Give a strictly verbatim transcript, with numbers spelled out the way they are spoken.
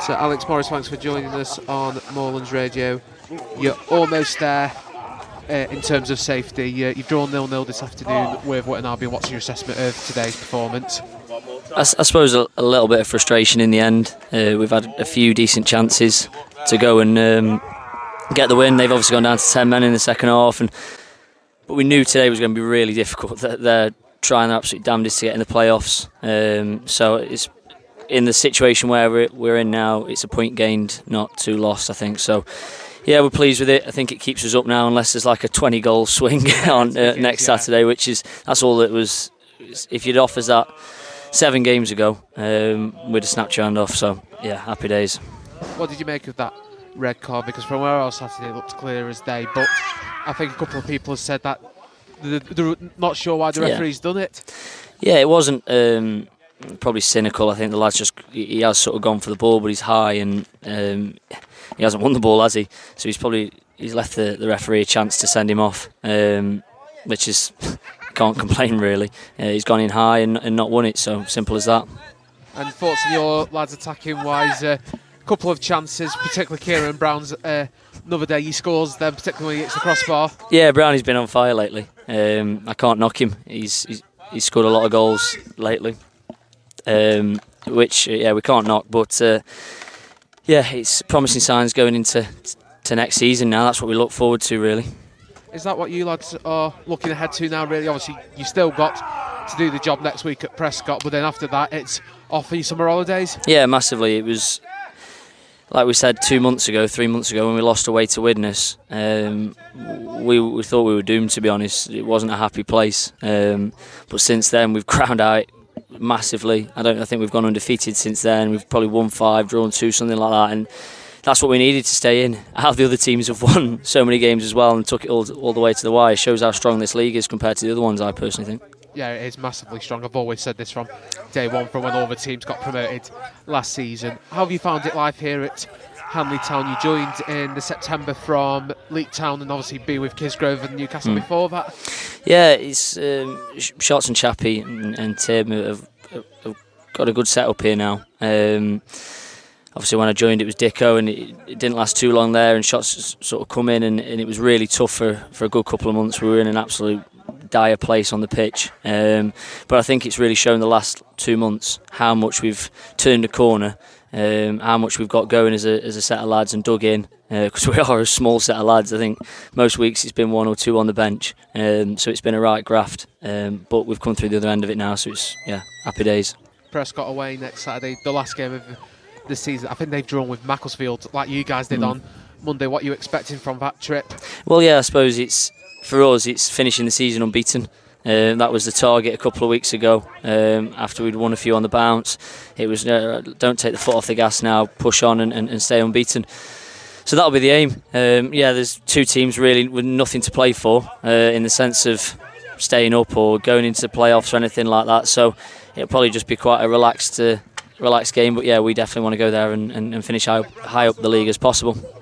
So Alex Morris, thanks for joining us on Moorlands Radio. You're almost there uh, in terms of safety. Uh, you've drawn nil nil this afternoon with Wotton Albion. What's your assessment of today's performance? I, I suppose a, a little bit of frustration in the end. Uh, we've had a few decent chances to go and um, get the win. They've obviously gone down to ten men in the second half, and but we knew today was going to be really difficult. They're, they're trying their absolute damnedest to get in the playoffs. Um, so it's in the situation where we're, we're in now, it's a point gained, not two lost, I think. So, yeah, we're pleased with it. I think it keeps us up now, unless there's like a twenty goal swing on uh, next yeah. Saturday, which is that's all it was. If you'd offered that seven games ago, um, we'd have snapped your hand off. So, yeah, happy days. What did you make of that red card? Because from where I was Saturday, it looked clear as day. But I think a couple of people have said that they're, they're not sure why the referee's yeah. done it. Yeah, it wasn't. Um, Probably cynical. I think the lad's just he has sort of gone for the ball, but he's high and um, he hasn't won the ball, has he? So he's probably he's left the, the referee a chance to send him off, um, which is can't complain really. Uh, he's gone in high and, and not won it. So simple as that. And thoughts on your lads attacking wise? A uh, couple of chances, particularly Kieran Brown's. Uh, another day he scores them, particularly when he hits the crossbar. Yeah, Brownie's been on fire lately. Um, I can't knock him. He's, he's he's scored a lot of goals lately. Um, which yeah we can't knock, but uh, yeah, it's promising signs going into to next season now. That's what we look forward to, really. Is that what you lads are looking ahead to now, really? Obviously you still got to do the job next week at Prescott, but then after that it's off for your summer holidays. Yeah, massively. It was like we said two months ago three months ago when we lost away to Widnes. um, we, we thought we were doomed, to be honest. It wasn't a happy place, um, but since then we've ground out massively. I don't I think we've gone undefeated since then. We've probably won five, drawn two, something like that, and that's what we needed to stay in. How the other teams have won so many games as well and took it all, all the way to the wire shows how strong this league is compared to the other ones, I personally think. Yeah, it is massively strong. I've always said this from day one, from when all the teams got promoted last season. How have you found it life here at Hanley Town? You joined in the September from Leek Town and obviously be with Kisgrove and Newcastle mm. before that. Yeah, it's um, Shots and Chappie and, and Tim have, have got a good setup here now. Um, obviously when I joined it was Dicko, and it, it didn't last too long there, and Shots sort of come in and, and it was really tough for, for a good couple of months. We were in an absolute dire place on the pitch, um, but I think it's really shown the last two months how much we've turned a corner. Um, how much we've got going as a as a set of lads and dug in, because uh, we are a small set of lads. I think most weeks it's been one or two on the bench, um, so it's been a right graft, um, but we've come through the other end of it now, so it's yeah happy days. Prescott away next Saturday, the last game of the season. I think they've drawn with Macclesfield like you guys did mm. on Monday. What are you expecting from that trip? Well, yeah, I suppose it's for us it's finishing the season unbeaten. Um, that was the target a couple of weeks ago, um, after we'd won a few on the bounce. It was uh, don't take the foot off the gas now, push on and, and, and stay unbeaten. So that'll be the aim. Um, yeah, there's two teams really with nothing to play for, uh, in the sense of staying up or going into the playoffs or anything like that. So it'll probably just be quite a relaxed, uh, relaxed game. But yeah, we definitely want to go there and, and, and finish high, high up the league as possible.